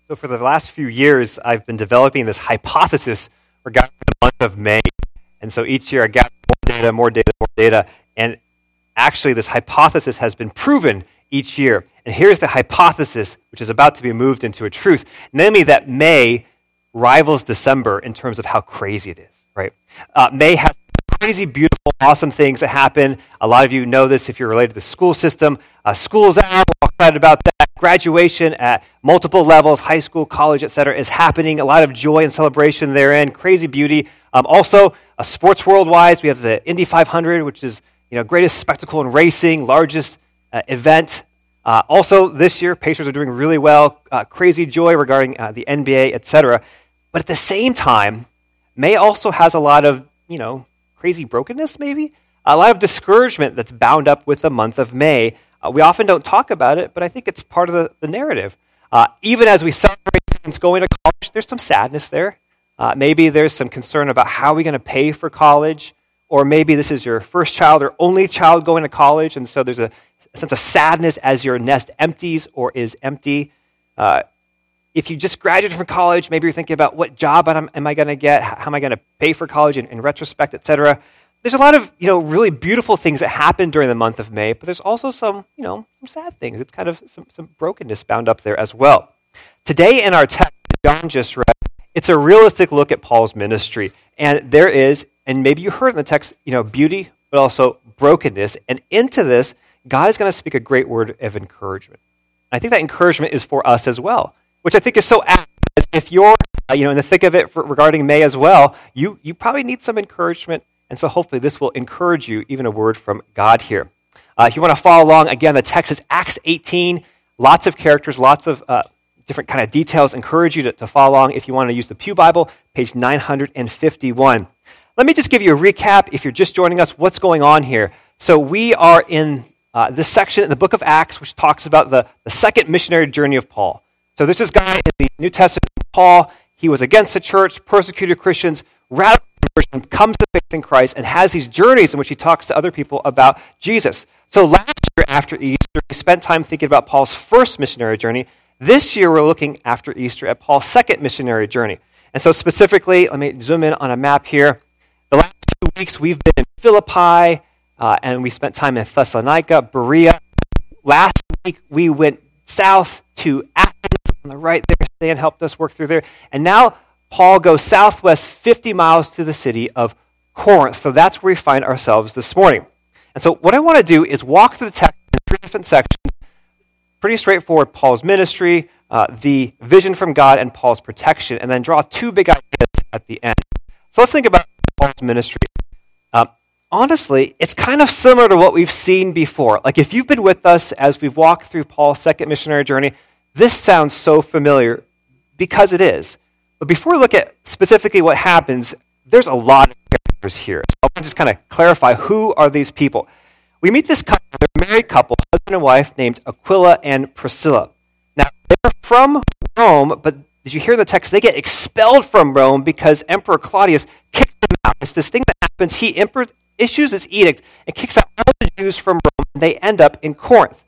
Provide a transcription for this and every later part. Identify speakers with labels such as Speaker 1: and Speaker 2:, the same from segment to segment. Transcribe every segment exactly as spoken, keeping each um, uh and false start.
Speaker 1: So for the last few years, I've been developing this hypothesis regarding the month of May. And so each year I gather more data, more data, more data. And actually this hypothesis has been proven each year. And here's the hypothesis, which is about to be moved into a truth. Namely that May rivals December in terms of how crazy it is, right? Uh, May has crazy, beautiful, awesome things that happen. A lot of you know this if you're related to the school system. Uh, school's out, we're all excited about that. Graduation at multiple levels, high school, college, et cetera, is happening. A lot of joy and celebration therein, crazy beauty. Um, also, uh, sports world-wise, we have the Indy five hundred, which is you know greatest spectacle in racing, largest uh, event. Uh, also, this year, Pacers are doing really well. Uh, crazy joy regarding uh, the N B A, et cetera. But at the same time, May also has a lot of, you know, crazy brokenness, maybe? A lot of discouragement that's bound up with the month of May. Uh, we often don't talk about it, but I think it's part of the, the narrative. Uh, even as we celebrate students going to college, there's some sadness there. Uh, maybe there's some concern about how are we going to pay for college, or maybe this is your first child or only child going to college, and so there's a, a sense of sadness as your nest empties or is empty. Uh, if you just graduated from college, maybe you're thinking about what job am, am I going to get, how am I going to pay for college in, in retrospect, et cetera. There's a lot of, you know, really beautiful things that happen during the month of May, but there's also some, you know, some sad things. It's kind of some, some brokenness bound up there as well. Today in our text, John just read, it's a realistic look at Paul's ministry. And there is, and maybe you heard in the text, you know, beauty, but also brokenness. And into this, God is going to speak a great word of encouragement. I think that encouragement is for us as well, which I think is so apt. Because if you're, uh, you know, in the thick of it for, regarding May as well, you you probably need some encouragement. And so hopefully this will encourage you, even a word from God here. Uh, if you want to follow along, again, the text is Acts eighteen. Lots of characters, lots of uh, different kind of details. Encourage you to, to follow along. If you want to use the Pew Bible, page nine fifty-one. Let me just give you a recap, if you're just joining us, what's going on here. So we are in uh, this section in the book of Acts, which talks about the, the second missionary journey of Paul. So there's this guy in the New Testament, Paul. He was against the church, persecuted Christians, radical conversion, comes to faith in Christ, and has these journeys in which he talks to other people about Jesus. So last year after Easter, we spent time thinking about Paul's first missionary journey. This year, we're looking after Easter at Paul's second missionary journey. And so specifically, let me zoom in on a map here. The last two weeks, we've been in Philippi, uh, and we spent time in Thessalonica, Berea. Last week, we went south to Athens on the right there. Stan helped us work through there. And now, Paul goes southwest fifty miles to the city of Corinth. So that's where we find ourselves this morning. And so what I want to do is walk through the text in three different sections. Pretty straightforward, Paul's ministry, uh, the vision from God, and Paul's protection, and then draw two big ideas at the end. So let's think about Paul's ministry. Um, honestly, it's kind of similar to what we've seen before. Like if you've been with us as we've walked through Paul's second missionary journey, this sounds so familiar because it is. But before we look at specifically what happens, there's a lot of characters here. So I want to just kind of clarify, who are these people? We meet this couple, they're a married couple, husband and wife, named Aquila and Priscilla. Now, they're from Rome, but did you hear in the text, they get expelled from Rome because Emperor Claudius kicks them out. It's this thing that happens, he emperor, issues this edict and kicks out all the Jews from Rome, and they end up in Corinth.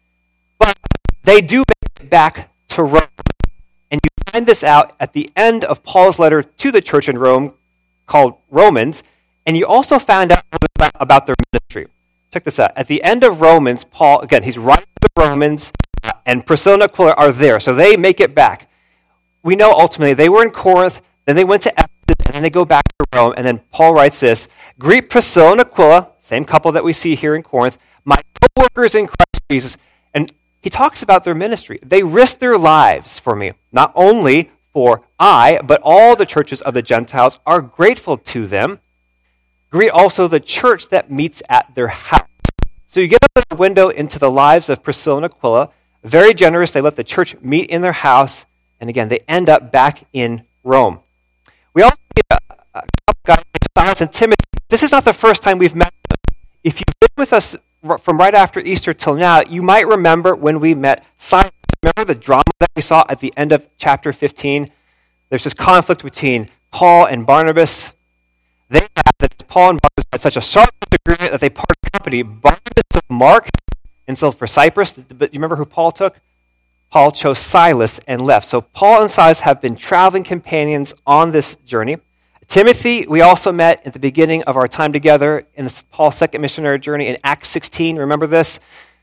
Speaker 1: But they do make it back to Rome. And you find this out at the end of Paul's letter to the church in Rome called Romans, and you also found out about their ministry. Check this out. At the end of Romans, Paul, again, he's writing to the Romans, uh, and Priscilla and Aquila are there, so they make it back. We know ultimately they were in Corinth, then they went to Ephesus, and then they go back to Rome, and then Paul writes this, "Greet Priscilla and Aquila," same couple that we see here in Corinth, "my co-workers in Christ Jesus." And he talks about their ministry. They risked their lives for me. Not only for I, but all the churches of the Gentiles are grateful to them. Greet also the church that meets at their house. So you get up the window into the lives of Priscilla and Aquila. Very generous. They let the church meet in their house. And again, they end up back in Rome. We also meet a, a couple guys, Silas and Timothy. This is not the first time we've met them. If you've been with us from right after Easter till now, you might remember when we met Silas. Remember the drama that we saw at the end of chapter fifteen? There's this conflict between Paul and Barnabas. They had that Paul and Barnabas had such a sharp disagreement that they parted company. Barnabas took Mark and sailed for Cyprus. But you remember who Paul took? Paul chose Silas and left. So Paul and Silas have been traveling companions on this journey. Timothy, we also met at the beginning of our time together in Paul's second missionary journey in Acts sixteen. Remember this?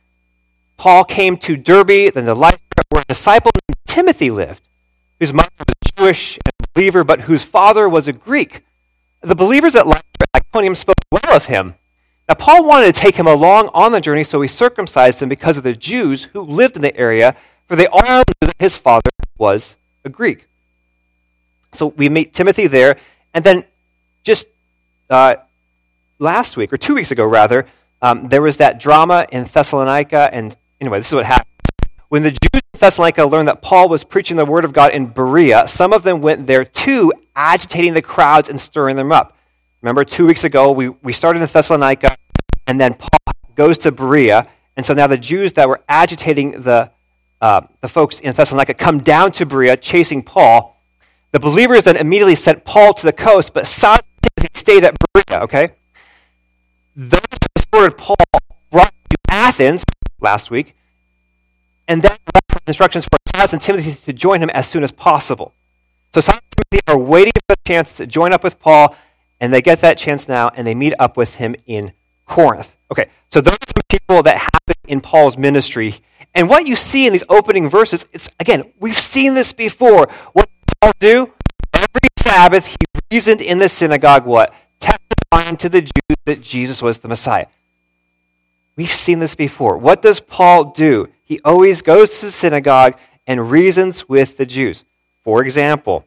Speaker 1: Paul came to Derbe, then to Lystra, where a disciple named Timothy lived, whose mother was Jewish and a believer, but whose father was a Greek. The believers at Lystra and Iconium spoke well of him. Now, Paul wanted to take him along on the journey, so he circumcised him because of the Jews who lived in the area, for they all knew that his father was a Greek. So we meet Timothy there, and then just uh, last week, or two weeks ago rather, um, there was that drama in Thessalonica, and anyway, this is what happened. When the Jews in Thessalonica learned that Paul was preaching the word of God in Berea, some of them went there too, agitating the crowds and stirring them up. Remember, two weeks ago, we, we started in Thessalonica, and then Paul goes to Berea, and so now the Jews that were agitating the uh, the folks in Thessalonica come down to Berea, chasing Paul. The believers then immediately sent Paul to the coast, but Silas stayed at Berea, okay? Those who escorted Paul brought him to Athens last week, and then left instructions for Silas and Timothy to join him as soon as possible. So Silas and Timothy are waiting for the chance to join up with Paul, and they get that chance now, and they meet up with him in Corinth. Okay, so those are some people that happen in Paul's ministry. And what you see in these opening verses, it's, again, we've seen this before. What did Paul do? Every Sabbath, he reasoned in the synagogue what? Testifying to the Jews that Jesus was the Messiah. We've seen this before. What does Paul do? He always goes to the synagogue and reasons with the Jews. For example,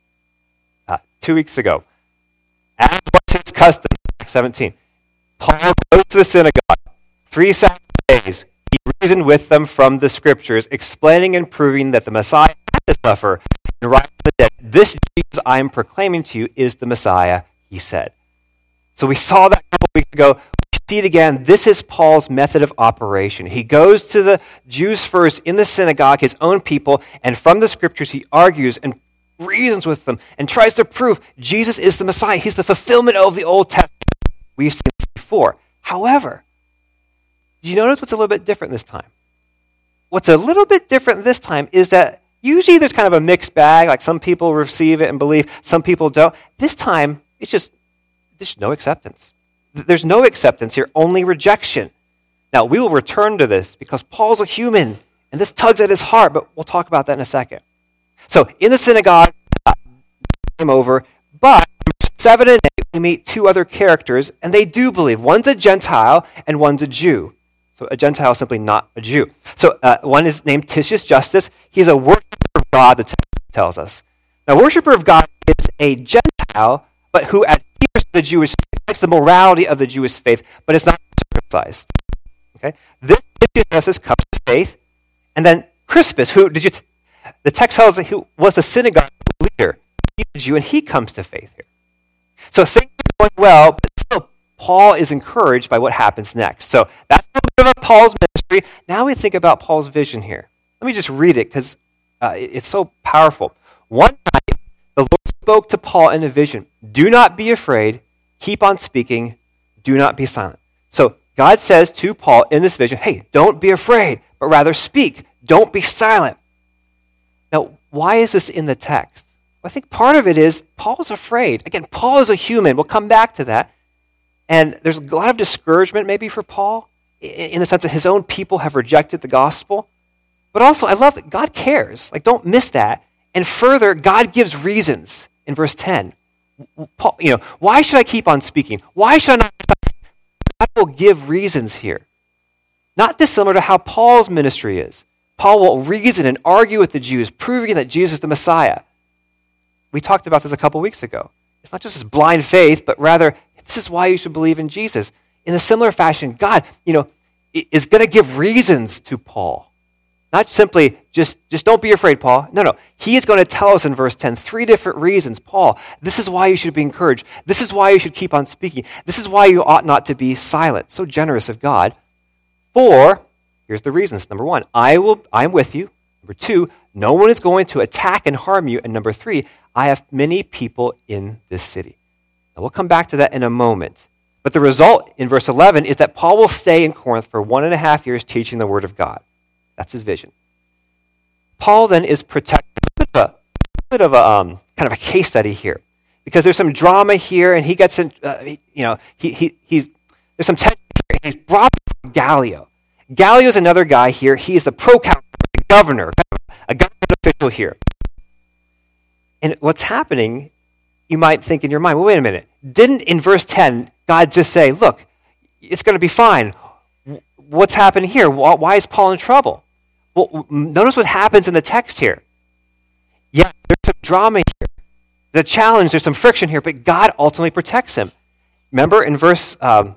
Speaker 1: uh, two weeks ago, as was his custom, Acts seventeen, Paul goes to the synagogue, three Sabbath days. He reasoned with them from the scriptures, explaining and proving that the Messiah had to suffer and rise from the dead. This Jesus I am proclaiming to you is the Messiah, he said. So we saw that a couple weeks ago. We see it again. This is Paul's method of operation. He goes to the Jews first in the synagogue, his own people, and from the scriptures he argues and reasons with them and tries to prove Jesus is the Messiah. He's the fulfillment of the Old Testament. We've seen this before. However, do you notice what's a little bit different this time? What's a little bit different this time is that usually there's kind of a mixed bag, like some people receive it and believe, some people don't. This time, it's just, there's no acceptance. There's no acceptance here, only rejection. Now, we will return to this because Paul's a human, and this tugs at his heart, but we'll talk about that in a second. So, in the synagogue, uh, came over, but seven and eight, we meet two other characters, and they do believe. One's a Gentile, and one's a Jew. So a Gentile is simply not a Jew. So uh, one is named Titius Justus. He's a worshiper of God, the text tells us. Now, worshiper of God is a Gentile, but who adheres to the Jewish faith. It's the morality of the Jewish faith, but it's not circumcised. Okay? This Titius Justus comes to faith, and then Crispus, who did you? T- the text tells us who was the synagogue leader. He's a Jew, and he comes to faith here. So things are going well, but still, Paul is encouraged by what happens next. So that's a little bit about Paul's ministry. Now we think about Paul's vision here. Let me just read it because uh, it's so powerful. One night, the Lord spoke to Paul in a vision. Do not be afraid. Keep on speaking. Do not be silent. So God says to Paul in this vision, hey, don't be afraid, but rather speak. Don't be silent. Now, why is this in the text? Well, I think part of it is Paul's afraid. Again, Paul is a human. We'll come back to that. And there's a lot of discouragement maybe for Paul in the sense that his own people have rejected the gospel. But also, I love that God cares. Like, don't miss that. And further, God gives reasons in verse ten. Paul, you know, why should I keep on speaking? Why should I not? God will give reasons here. Not dissimilar to how Paul's ministry is. Paul will reason and argue with the Jews, proving that Jesus is the Messiah. We talked about this a couple weeks ago. It's not just this blind faith, but rather, this is why you should believe in Jesus. In a similar fashion, God, you know, is going to give reasons to Paul. Not simply just, just don't be afraid, Paul. No, no. He is going to tell us in verse ten three different reasons. Paul, this is why you should be encouraged. This is why you should keep on speaking. This is why you ought not to be silent. So generous of God. For, here's the reasons. Number one, I will, I'm with you. Number two, no one is going to attack and harm you. And number three, I have many people in this city. Now we'll come back to that in a moment. But the result in verse eleven is that Paul will stay in Corinth for one and a half years teaching the word of God. That's his vision. Paul then is protected. A bit of a, a, bit of a um, kind of a case study here, because there's some drama here, and he gets in. Uh, he, you know, he he he's there's some tension here. He's brought Gallio. Gallio is another guy here. He's the proconsul, the governor, a government official here. And what's happening? You might think in your mind, well, wait a minute. Didn't in verse ten God just say, "Look, it's going to be fine"? What's happening here? Why is Paul in trouble? Well, notice what happens in the text here. Yeah, there's some drama here. There's a challenge, there's some friction here, but God ultimately protects him. Remember in verse, um,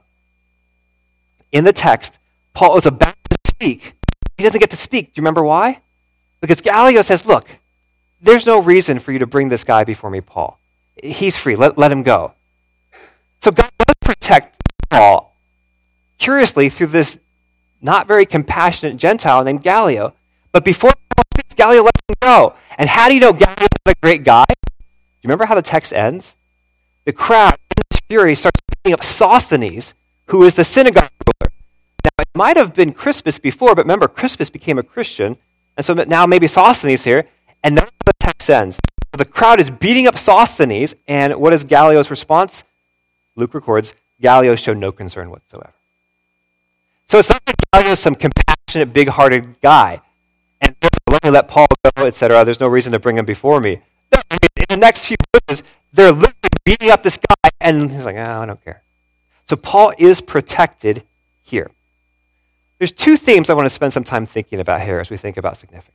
Speaker 1: in the text, Paul is about to speak. He doesn't get to speak. Do you remember why? Because Gallio says, look, there's no reason for you to bring this guy before me, Paul. He's free. Let, let him go. So God does protect Paul, curiously, through this not very compassionate Gentile named Gallio. But before Paul speaks, Gallio lets him go. And how do you know Gallio's not a great guy? Do you remember how the text ends? The crowd, in its fury, starts beating up Sosthenes, who is the synagogue ruler. Now, it might have been Crispus before, but remember, Crispus became a Christian. And so now maybe Sosthenes here. And notice how the text ends. The crowd is beating up Sosthenes, and what is Gallio's response? Luke records, Gallio showed no concern whatsoever. So it's not that Gallio is some compassionate, big-hearted guy, and let me let Paul go, et cetera. There's no reason to bring him before me. No, I mean, in the next few verses, they're literally beating up this guy, and he's like, oh, I don't care. So Paul is protected here. There's two themes I want to spend some time thinking about here as we think about significance.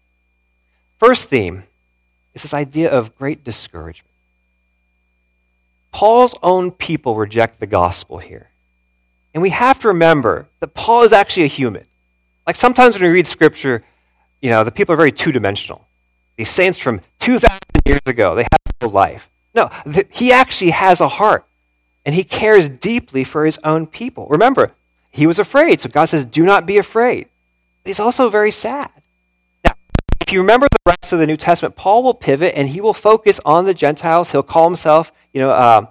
Speaker 1: First theme is this idea of great discouragement. Paul's own people reject the gospel here. And we have to remember that Paul is actually a human. Like sometimes when we read scripture, you know, the people are very two-dimensional. These saints from two thousand years ago, they have a whole life. No, th- he actually has a heart. And he cares deeply for his own people. Remember, he was afraid. So God says, do not be afraid. But he's also very sad. Now, if you remember the rest of the New Testament, Paul will pivot and he will focus on the Gentiles. He'll call himself, you know, uh,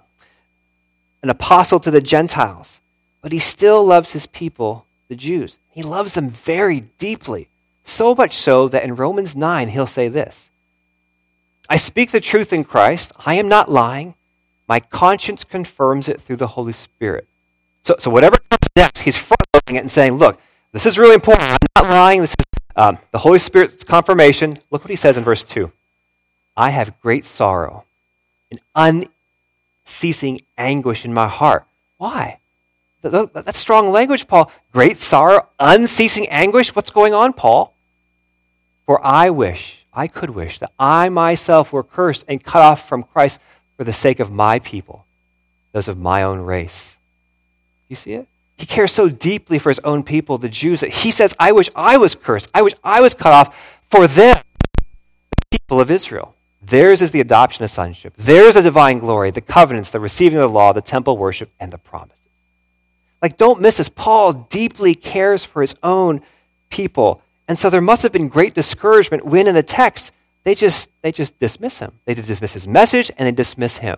Speaker 1: an apostle to the Gentiles. But he still loves his people, the Jews. He loves them very deeply. So much so that in Romans nine, he'll say this. I speak the truth in Christ. I am not lying. My conscience confirms it through the Holy Spirit. So, so whatever comes next, he's front-loading it and saying, look, this is really important. I'm not lying. This is um, the Holy Spirit's confirmation. Look what he says in verse two. I have great sorrow and unceasing anguish in my heart. Why? That's strong language, Paul. Great sorrow, unceasing anguish. What's going on, Paul? For I wish, I could wish, that I myself were cursed and cut off from Christ for the sake of my people, those of my own race. You see it? He cares so deeply for his own people, the Jews, that he says, I wish I was cursed. I wish I was cut off for them, the people of Israel. Theirs is the adoption of sonship. Theirs is the divine glory, the covenants, the receiving of the law, the temple worship, and the promises. Like, don't miss this. Paul deeply cares for his own people. And so there must have been great discouragement when in the text, they just they just dismiss him. They just dismiss his message and they dismiss him.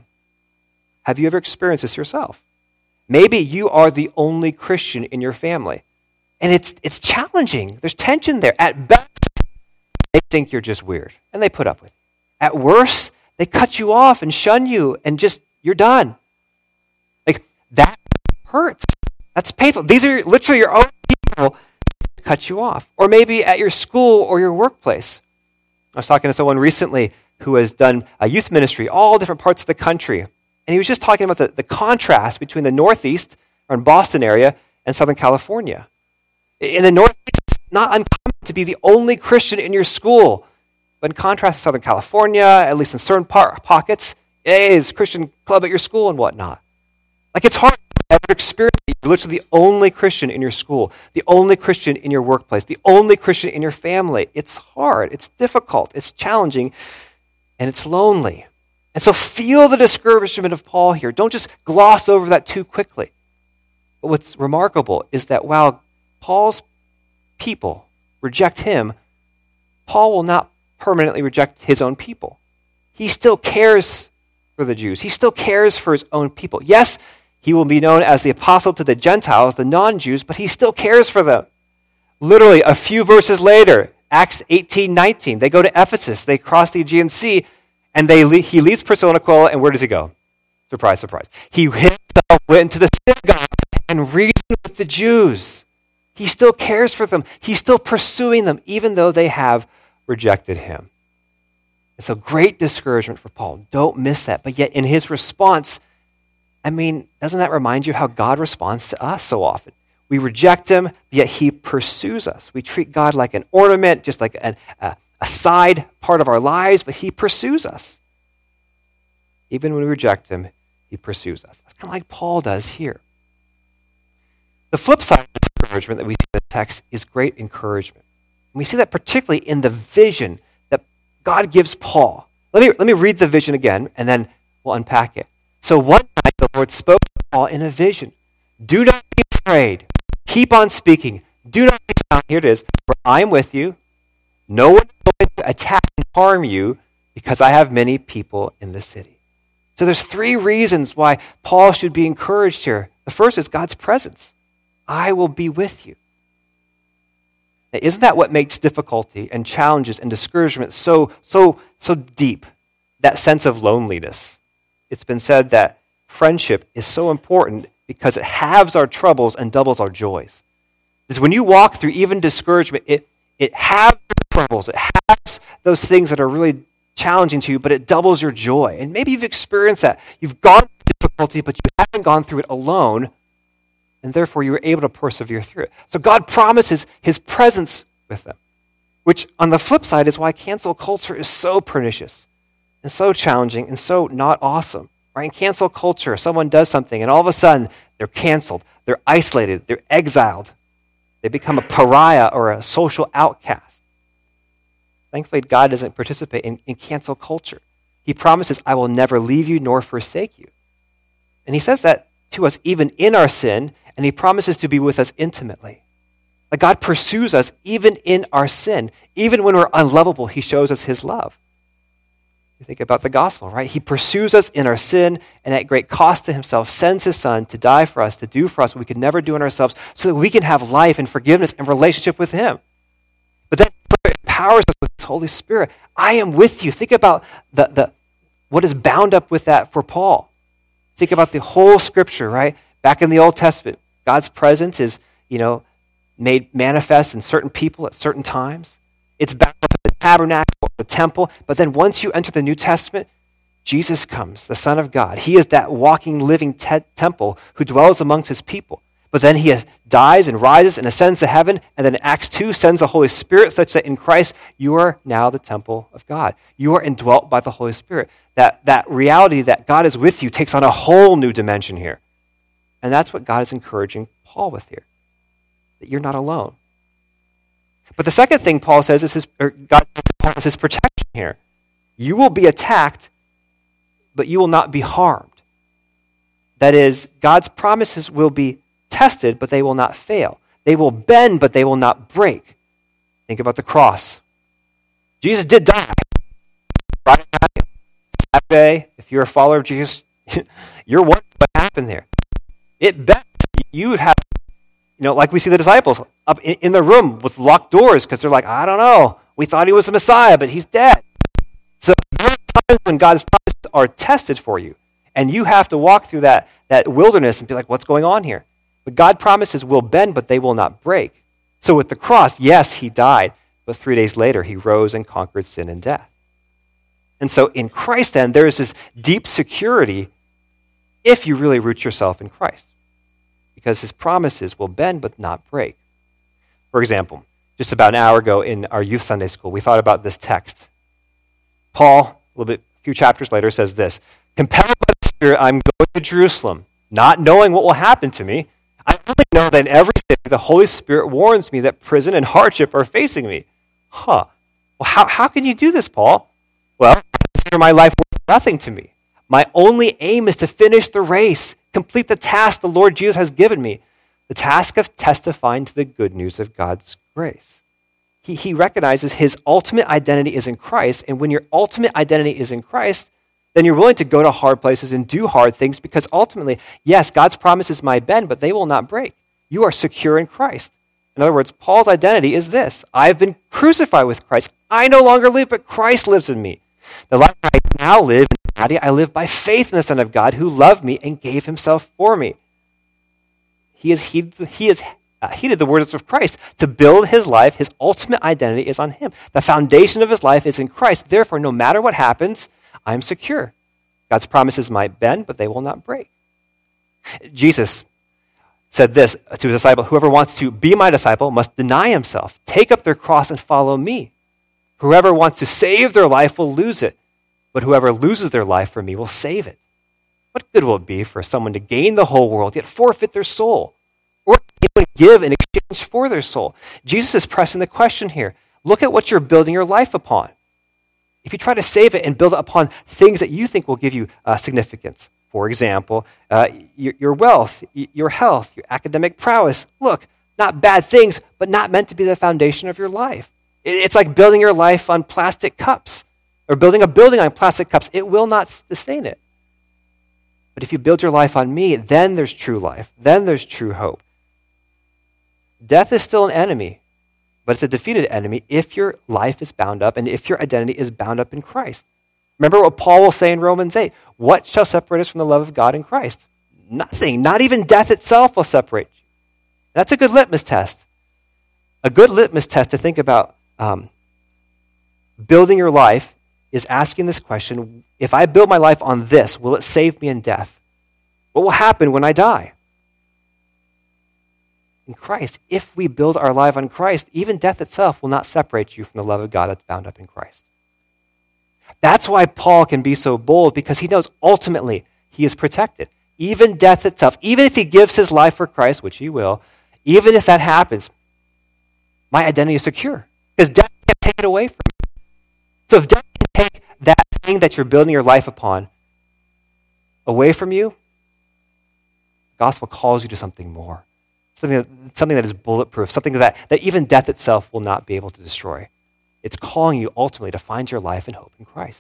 Speaker 1: Have you ever experienced this yourself? Maybe you are the only Christian in your family. And it's it's challenging. There's tension there. At best, they think you're just weird. And they put up with it. At worst, they cut you off and shun you and just, you're done. Like, that hurts. That's painful. These are literally your own people who cut you off. Or maybe at your school or your workplace. I was talking to someone recently who has done a youth ministry, all different parts of the country. And he was just talking about the, the contrast between the Northeast, or in Boston area, and Southern California. In the Northeast, it's not uncommon to be the only Christian in your school. But in contrast to Southern California, at least in certain par- pockets, hey, there's a Christian club at your school and whatnot. Like, it's hard to ever experience it. You're literally the only Christian in your school, the only Christian in your workplace, the only Christian in your family. It's hard, it's difficult, it's challenging, and it's lonely. And so feel the discouragement of Paul here. Don't just gloss over that too quickly. But what's remarkable is that while Paul's people reject him, Paul will not permanently reject his own people. He still cares for the Jews. He still cares for his own people. Yes, he will be known as the apostle to the Gentiles, the non-Jews, but he still cares for them. Literally, a few verses later, Acts eighteen, nineteen. They go to Ephesus. They cross the Aegean Sea, and they le- he leaves Priscilla and Aquila, and where does he go? Surprise, surprise. He himself went into the synagogue and reasoned with the Jews. He still cares for them. He's still pursuing them, even though they have rejected him. And so great discouragement for Paul. Don't miss that. But yet in his response, I mean, doesn't that remind you of how God responds to us so often? We reject him, yet he pursues us. We treat God like an ornament, just like an, a, a side part of our lives, but he pursues us. Even when we reject him, he pursues us. That's kind of like Paul does here. The flip side of discouragement that we see in the text is great encouragement. And we see that particularly in the vision that God gives Paul. Let me, let me read the vision again, and then we'll unpack it. So one night the Lord spoke to Paul in a vision. Do not be afraid. Keep on speaking. Do not be silent. Here it is. For I am with you. No one is going to attack and harm you because I have many people in the city. So there's three reasons why Paul should be encouraged here. The first is God's presence. I will be with you. Now, isn't that what makes difficulty and challenges and discouragement so, so, so deep? That sense of loneliness. It's been said that friendship is so important because it halves our troubles and doubles our joys. Because when you walk through even discouragement, it, it halves your troubles, it halves those things that are really challenging to you, but it doubles your joy. And maybe you've experienced that. You've gone through difficulty, but you haven't gone through it alone, and therefore you were able to persevere through it. So God promises his presence with them, which on the flip side is why cancel culture is so pernicious and so challenging and so not awesome. Right? In cancel culture, someone does something and all of a sudden they're canceled, they're isolated, they're exiled. They become a pariah or a social outcast. Thankfully, God doesn't participate in, in cancel culture. He promises, I will never leave you nor forsake you. And he says that to us even in our sin, and he promises to be with us intimately. Like God pursues us even in our sin. Even when we're unlovable, he shows us his love. You think about the gospel, right? He pursues us in our sin and at great cost to himself sends his son to die for us, to do for us what we could never do in ourselves so that we can have life and forgiveness and relationship with him. But then he empowers us with his Holy Spirit. I am with you. Think about the, the what is bound up with that for Paul. Think about the whole scripture, right? Back in the Old Testament, God's presence is, you know, made manifest in certain people at certain times. It's bound up in the tabernacle, the temple. But then once you enter the New Testament, Jesus comes, the Son of God. He is that walking, living te- temple who dwells amongst his people. But then he dies and rises and ascends to heaven. And then Acts two sends the Holy Spirit such that in Christ, you are now the temple of God. You are indwelt by the Holy Spirit. That, that reality that God is with you takes on a whole new dimension here. And that's what God is encouraging Paul with here, that you're not alone. But the second thing Paul says is his, or God is his protection here. You will be attacked, but you will not be harmed. That is, God's promises will be tested, but they will not fail. They will bend, but they will not break. Think about the cross. Jesus did die. Friday night, Saturday, if you're a follower of Jesus, you're wondering what happened there. It bent. You would have, you know, like we see the disciples up in, in the room with locked doors because they're like, I don't know. We thought he was the Messiah, but he's dead. So there are times when God's promises are tested for you, and you have to walk through that, that wilderness and be like, what's going on here? But God promises will bend, but they will not break. So with the cross, yes, he died, but three days later, he rose and conquered sin and death. And so in Christ, then, there is this deep security if you really root yourself in Christ, because his promises will bend but not break. For example, just about an hour ago in our youth Sunday school, we thought about this text. Paul, a little bit, a few chapters later, says this, compelled by the Spirit, I'm going to Jerusalem, not knowing what will happen to me. I only know that in every city the Holy Spirit warns me that prison and hardship are facing me. Huh. Well, how, how can you do this, Paul? Well, I consider my life worth nothing to me. My only aim is to finish the race, complete the task the Lord Jesus has given me, the task of testifying to the good news of God's grace. He, he recognizes his ultimate identity is in Christ, and when your ultimate identity is in Christ, then you're willing to go to hard places and do hard things because ultimately, yes, God's promises might bend, but they will not break. You are secure in Christ. In other words, Paul's identity is this: I've been crucified with Christ. I no longer live, but Christ lives in me. The life I now live in the body, I live by faith in the Son of God who loved me and gave himself for me. He has heeded, he has uh, heeded the words of Christ. To build his life, his ultimate identity is on him. The foundation of his life is in Christ. Therefore, no matter what happens, I'm secure. God's promises might bend, but they will not break. Jesus said this to his disciple: whoever wants to be my disciple must deny himself, take up their cross, and follow me. Whoever wants to save their life will lose it, but whoever loses their life for me will save it. What good will it be for someone to gain the whole world, yet forfeit their soul? Or even give in exchange for their soul? Jesus is pressing the question here. Look at what you're building your life upon. If you try to save it and build it upon things that you think will give you uh, significance, for example, uh, your, your wealth, your health, your academic prowess, look, not bad things, but not meant to be the foundation of your life. It's like building your life on plastic cups, or building a building on plastic cups. It will not sustain it. But if you build your life on me, then there's true life. Then there's true hope. Death is still an enemy, but it's a defeated enemy if your life is bound up and if your identity is bound up in Christ. Remember what Paul will say in Romans eight. What shall separate us from the love of God in Christ? Nothing. Not even death itself will separate you. That's a good litmus test. A good litmus test to think about um, building your life is asking this question: if I build my life on this, will it save me in death? What will happen when I die? In Christ, if we build our life on Christ, even death itself will not separate you from the love of God that's bound up in Christ. That's why Paul can be so bold, because he knows ultimately he is protected. Even death itself, even if he gives his life for Christ, which he will, even if that happens, my identity is secure, because death can't take it away from me. So if death can take that thing that you're building your life upon away from you, the gospel calls you to something more. Something that, something that is bulletproof, something that, that even death itself will not be able to destroy. It's calling you ultimately to find your life and hope in Christ.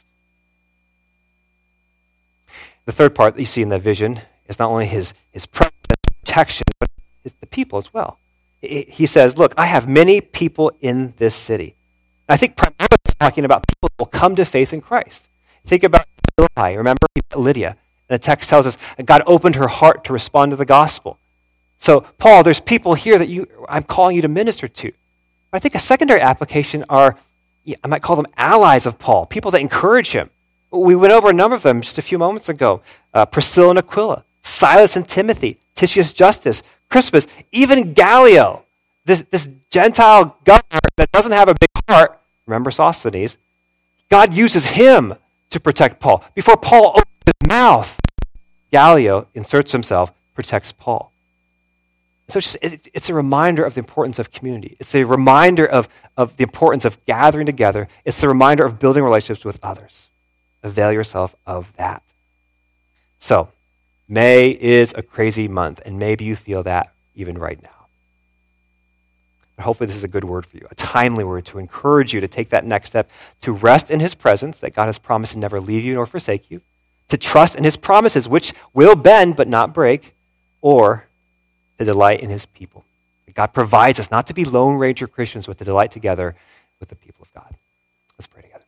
Speaker 1: The third part that you see in the vision is not only his, his presence and protection, but the people as well. He says, look, I have many people in this city. And I think primarily it's talking about people who will come to faith in Christ. Think about Philippi. Remember Lydia. And the text tells us that God opened her heart to respond to the gospel. So, Paul, there's people here that you I'm calling you to minister to. But I think a secondary application are, I might call them allies of Paul, people that encourage him. We went over a number of them just a few moments ago. Uh, Priscilla and Aquila, Silas and Timothy, Titius Justus, Crispus, even Gallio, this, this Gentile governor that doesn't have a big heart. Remember Sosthenes? God uses him to protect Paul. Before Paul opens his mouth, Gallio inserts himself, protects Paul. So it's, just, it, it's a reminder of the importance of community. It's a reminder of, of the importance of gathering together. It's the reminder of building relationships with others. Avail yourself of that. So, May is a crazy month, and maybe you feel that even right now. But hopefully this is a good word for you, a timely word to encourage you to take that next step, to rest in his presence, that God has promised to never leave you nor forsake you, to trust in his promises, which will bend but not break, or to delight in his people. God provides us not to be Lone Ranger Christians, but to delight together with the people of God. Let's pray together.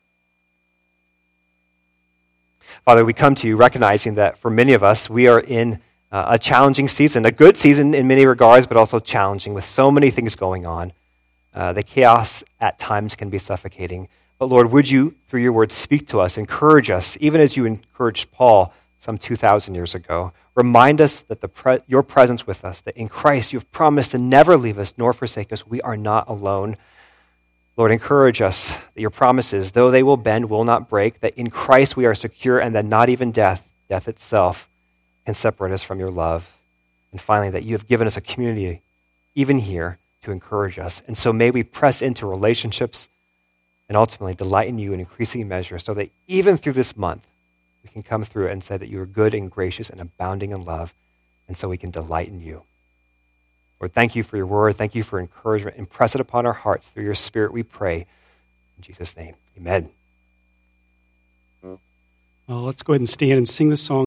Speaker 1: Father, we come to you recognizing that for many of us, we are in uh, a challenging season, a good season in many regards, but also challenging with so many things going on. Uh, the chaos at times can be suffocating. But Lord, would you, through your word, speak to us, encourage us, even as you encouraged Paul some two thousand years ago. Remind us that the pre- your presence with us, that in Christ you've promised to never leave us nor forsake us. We are not alone. Lord, encourage us that your promises, though they will bend, will not break, that in Christ we are secure, and that not even death, death itself, can separate us from your love. And finally, that you have given us a community, even here, to encourage us. And so may we press into relationships and ultimately delight in you in increasing measure, so that even through this month, we can come through and say that you are good and gracious and abounding in love, and so we can delight in you. Lord, thank you for your word. Thank you for encouragement. Impress it upon our hearts through your Spirit, we pray. In Jesus' name, amen.
Speaker 2: Well, let's go ahead and stand and sing the song.